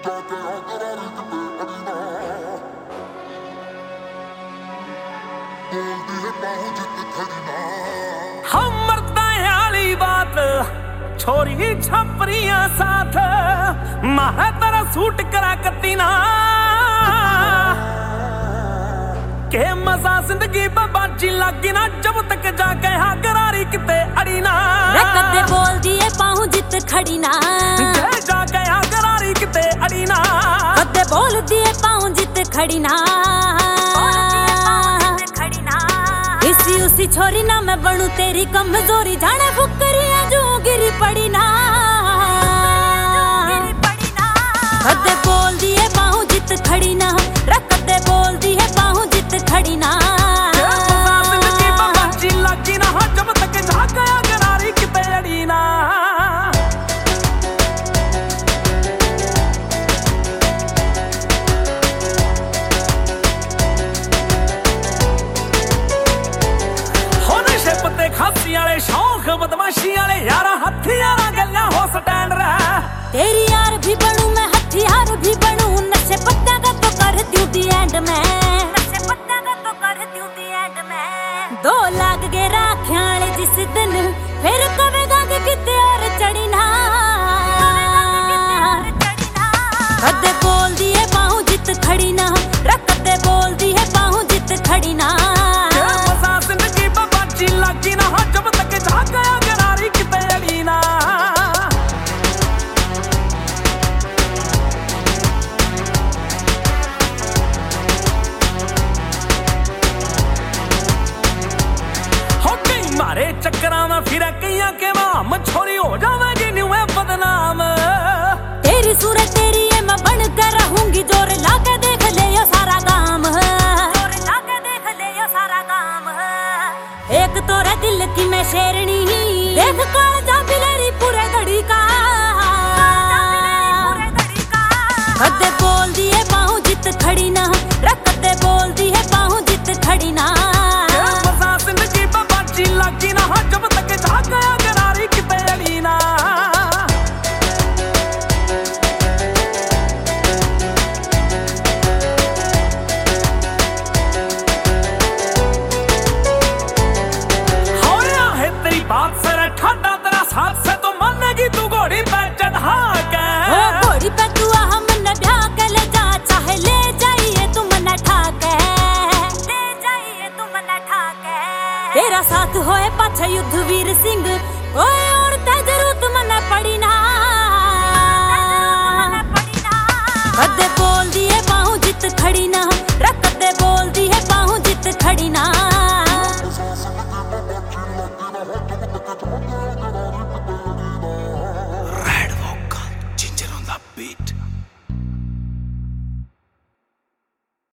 हम मरदा वाली बात छोरी छपरिया साथ मैं तेरा सूट करा कती ना के मजा जिंदगी बाजी लागी ना जब तक जाके हाँ करारी किते अड़ी ना कदे बोल दिए पाहूं जित खड़ी ना जाके हाँ करारी किते अड़ी ना कदे बोल दिए पाहूं जित खड़ी ना इसी उसी छोरी ना मैं बनू तेरी कमजोरी जाने फुकरिया जो गिरी पड़ी ना कदे बोल दिए पाहूं जित खड़ी ना कदे बोल दिए पाहूं जित खड़ी ना लागी ना जब तक जागया गरारी किते अड़ी ना खासी वाले शौक बदमाशी वाले यारा हथियारा गल्ला हो स्टैंड रहा तेरी यार भी बनू मैं हथियार भी बनू नशे पत्ता का तो करती हूँ दी एंड में नशे पत्ता का तो करती हूँ दी एंड में 2 लाख गे राख्याले जिस दिन फिर कवेगा कि किते और चढ़ी ना कदे बोल दिए पाहूं जित खड़ी ना कदे बोल दिए पाहूं जित खड़ी ना लागी ना जब तक जागया गरारी किते अड़ी ना हो कई मारे चक्करां में फिर कईयां के वाम छोरी हो जावेगी न्यू है बदनाम तेरी सूरत तेरी है मैं बन कर रहूंगी जोर लाके देख ले यो सारा काम जोर लाके देख ले यो सारा काम एक तोरा दिल की मैं शेरनी देख काल जा बिलेरी पूरे धड़ी का कदे बोल दिए पाहूं जित खड़ी ना कदे बोल दिए पाहूं जित खड़ी ना मजा जिंदगी बाजी लागी ना जब तक जागया गरारी किते अड़ी ना बात से रखा